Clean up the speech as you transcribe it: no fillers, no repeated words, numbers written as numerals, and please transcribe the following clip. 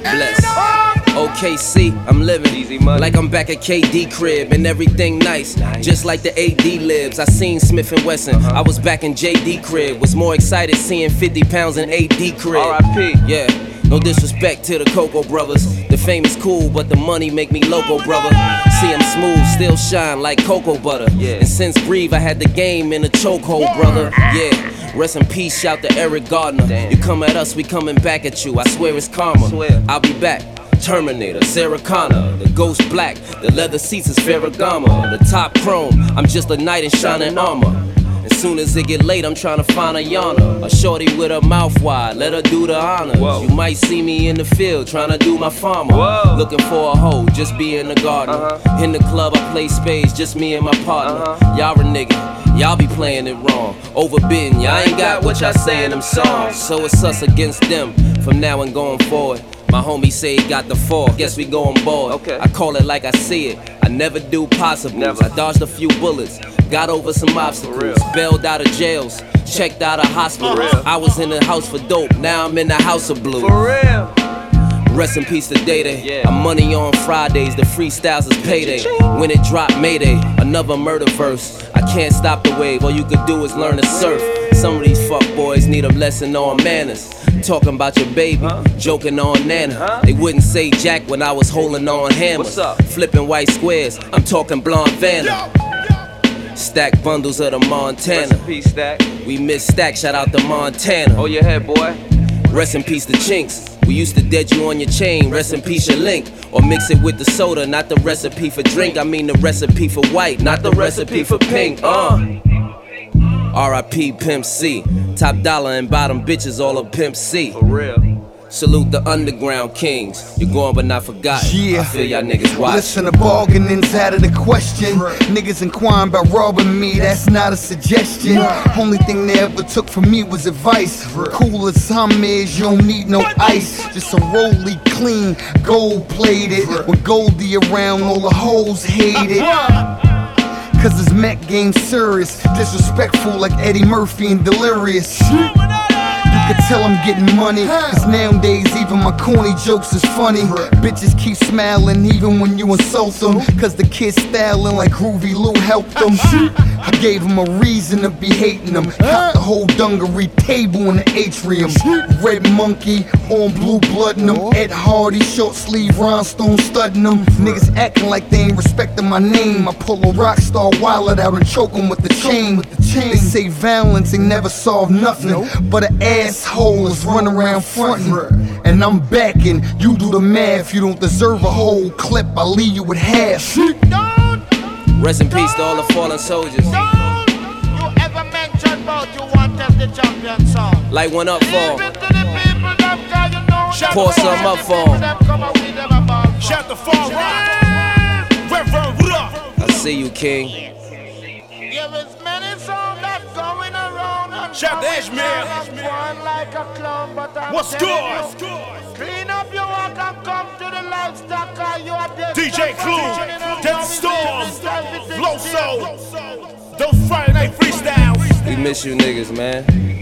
Bless. OKC, I'm living like I'm back at KD crib and everything nice, just like the AD lives. I seen Smith and Wesson, I was back in JD crib. Was more excited seeing 50 pounds in AD crib. R.I.P. Yeah, no disrespect to the Cocoa Brothers. The fame is cool, but the money make me loco, brother. See I'm smooth, still shine like cocoa butter. And since Breathe, I had the game in a chokehold, brother. Yeah. Rest in peace, shout to Eric Gardner. You come at us, we coming back at you. I swear it's karma. I'll be back. Terminator, Sarah Connor, the ghost black, the leather seats is Ferragamo, the top chrome, I'm just a knight in shining armor. As soon as it get late, I'm trying to find a yawner, a shorty with her mouth wide, let her do the honors. You might see me in the field, trying to do my farmer. Looking for a hoe, just be in the garden. In the club, I play spades, just me and my partner. Y'all a nigga, y'all be playing it wrong. Overbidden, y'all ain't got what y'all say in them songs. So it's us against them, from now and going forward. My homie say he got the 4, guess we go on board. I call it like I see it, I never do possibles. I dodged a few bullets, got over some obstacles. Bailed out of jails, checked out of hospitals. I was in the house for dope, now I'm in the house of blues. For real. Rest in peace to Day-Day. I'm money on Fridays, the freestyles is payday. When it drop Mayday, another murder verse. I can't stop the wave, all you could do is learn to surf. Some of these fuck boys need a lesson on manners. Talking about your baby, joking on Nana. They wouldn't say Jack when I was holding on hammers. Flipping white squares, I'm talking blonde Vanna. Stack bundles of the Montana. We miss Stack, shout out to Montana. Oh, your head, boy. Rest in peace the Chinks. We used to dead you on your chain, rest in peace your link. Or mix it with the soda, not the recipe for drink. I mean the recipe for white, not the recipe for pink. R.I.P. Pimp C. Top dollar and bottom bitches all of Pimp C. For real. Salute the underground kings. You're gone but not forgotten. I feel y'all niggas watch. Listen, the bargaining's out of the question. Niggas inquiring about robbing me, that's not a suggestion. Only thing they ever took from me was advice. Cool as some is, you don't need no ice. Just a rolly clean, gold plated. When Goldie around, all the hoes hate it. Cause this Met game serious, disrespectful like Eddie Murphy and Delirious. You can tell I'm getting money, cause nowadays even my corny jokes is funny. Bitches keep smiling even when you insult them, cause the kids styling like Groovy Lou helped them. I gave them a reason to be hating them. Got the whole dungaree table in the atrium. Red Monkey on blue blooding them. Ed Hardy short sleeve rhinestone studding them. Niggas acting like they ain't respecting my name. I pull a rock star wallet out and choke them with the chain. They say violence ain't never solved nothing, but an asshole is running around frontin'. And I'm backing, you do the math. You don't deserve a whole clip, I'll leave you with half. Rest in peace to all the fallen soldiers. Don't you ever mention about you want to the champion song. Light one up for them. Pour some up for them. Shout the far right. Reverend, what up? I see you, King. There is many songs that's going around and shout to Ashman. Like a clown, but I'm what's good? Clean up your work and come to the livestock. You are DJ Clue, Death Storm, Flow Soul, those Friday night freestyles. We miss you niggas, man.